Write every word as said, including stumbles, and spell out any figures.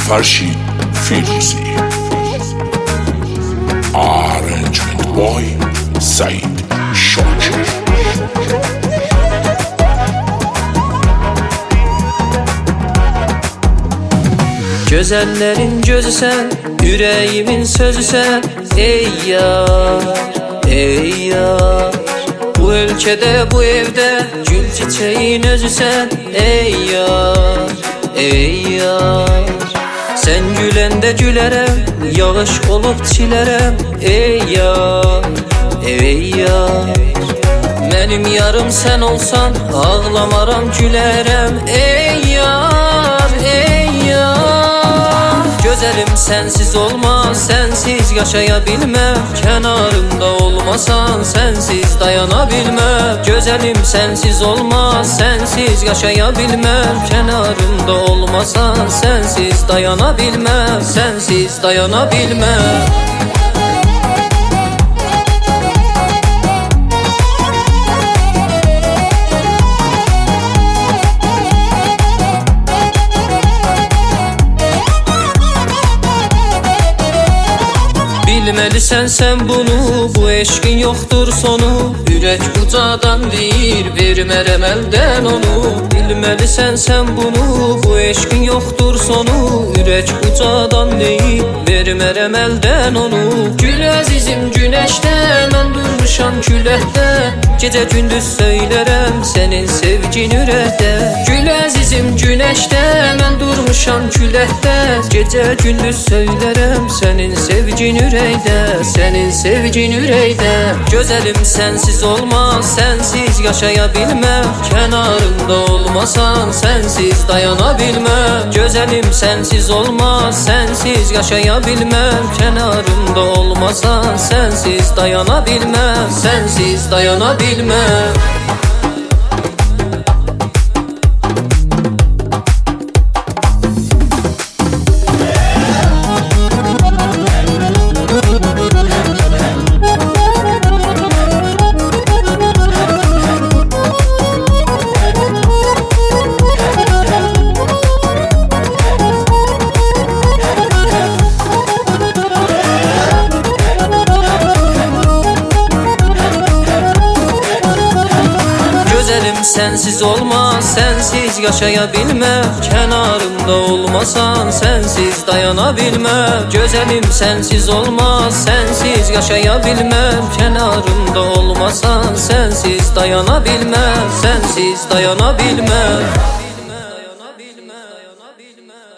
Farshid Filizi. Arrangement boy Said Şokir. Gözellerin gözü sen, yüreğimin sözü sen. Ey yar, ey yar, bu ülkede bu evde gül çiçeğin özü sen. Ey yar, ey yar, sen gülende gülerem, yağış olup çilerem. Ey yar, ey yar, benim yarım sen olsan ağlamaram gülerem. Ey yar, ey yar, gözelim sensiz olmaz, sensiz yaşayabilmem. Kenarımda olmasan sensiz dayanabilmem. Gözelim sensiz olmaz, sensiz yaşayabilmem. Kenarımda olmasan sensiz dayanabilmem. Sensiz dayanabilmem. Bilmelisən sən bunu, bu eşqin yoxdur sonu. Ürək ucadan deyir, vermərəm əldən onu. Bilmelisən sən bunu, bu eşqin yoxdur sonu. Ürək ucadan deyir, vermərəm əldən onu. Gül əzizim günəşdə, mən durmuşam küləkdə. Gecə gündüz söylərəm sənin sevgin ürəkdə. Gül əzizim günəşdə, mən durmuşam küləkdə. Gecə gündüz söylərəm sənin sevgin ürəkdə. Sənin sevgin ürəkdə. Gözəlim sənsiz olmaz, sənsiz yaşayabilməm. Kənarımda olmasan sənsiz dayanabilməm. Gözəlim sənsiz olmaz, sənsiz yaşayabilməm. Kənarımda olmasan sənsiz dayanabilməm. Sənsiz dayanabilməm. Sensiz olmaz, sensiz yaşayabilmem. Kenarımda olmasan sensiz dayanabilmem. Gözelim sensiz olmaz, sensiz yaşayabilmem. Kenarımda olmasan sensiz dayanabilmem. Sensiz dayanabilmem.